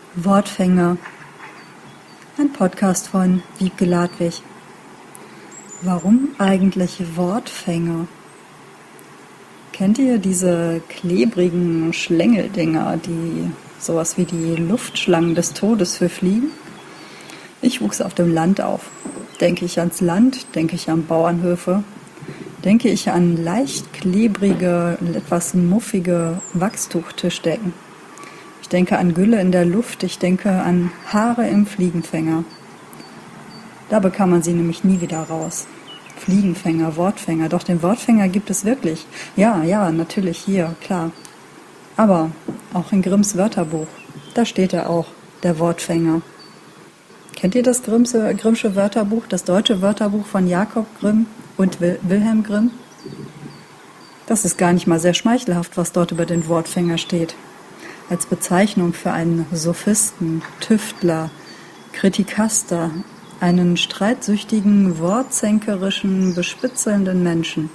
Wortfänger, ein Podcast von Wiebke Ladwig. Warum eigentlich Wortfänger? Kennt ihr diese klebrigen Schlängeldinger, die sowas wie die Luftschlangen des Todes für Fliegen? Ich wuchs auf dem Land auf. Denke ich ans Land, denke ich an Bauernhöfe, denke ich an leicht klebrige, etwas muffige Wachstuchtischdecken. Ich denke an Gülle in der Luft, ich denke an Haare im Fliegenfänger. Da bekam man sie nämlich nie wieder raus. Fliegenfänger, Wortfänger, doch den Wortfänger gibt es wirklich. Ja, natürlich hier, klar. Aber auch in Grimms Wörterbuch, da steht er auch, der Wortfänger. Kennt ihr das Grimmsche Wörterbuch, das deutsche Wörterbuch von Jakob Grimm und Wilhelm Grimm? Das ist gar nicht mal sehr schmeichelhaft, was dort über den Wortfänger steht. Als Bezeichnung für einen Sophisten, Tüftler, Kritikaster, einen streitsüchtigen, wortzänkerischen, bespitzelnden Menschen.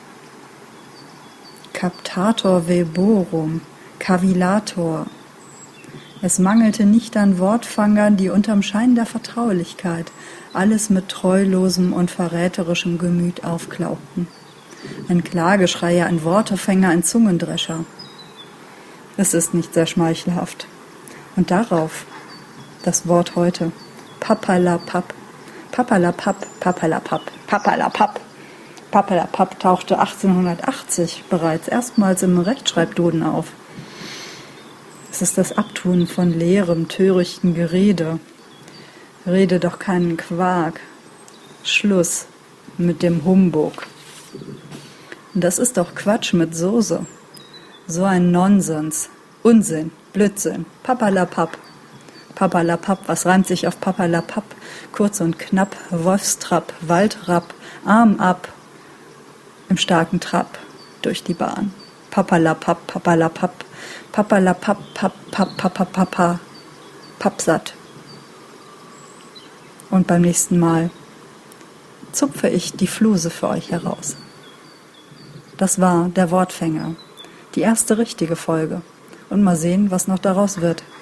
Captator verborum, cavillator. Es mangelte nicht an Wortfangern, die unterm Schein der Vertraulichkeit alles mit treulosem und verräterischem Gemüt aufklaubten. Ein Klageschreier, ein Wortefänger, ein Zungendrescher. Es ist nicht sehr schmeichelhaft. Und darauf das Wort heute. Papperlapapp. Papperlapapp, Papperlapapp, Papperlapapp. Papperlapapp tauchte 1880 bereits erstmals im Rechtschreibduden auf. Es ist das Abtun von leerem, törichten Gerede. Rede doch keinen Quark. Schluss mit dem Humbug. Das ist doch Quatsch mit Soße. So ein Nonsens, Unsinn, Blödsinn, Papperlapapp. Papperlapapp, was reimt sich auf Papperlapapp? Kurz und knapp, Wolfstrapp, Waldrapp, Arm ab, im starken Trab durch die Bahn. Papperlapapp, Papperlapapp, Papperlapapp, Papperlapapp, pappsatt. Und beim nächsten Mal zupfe ich die Fluse für euch heraus. Das war der Wortfänger, die erste richtige Folge. Und mal sehen, was noch daraus wird.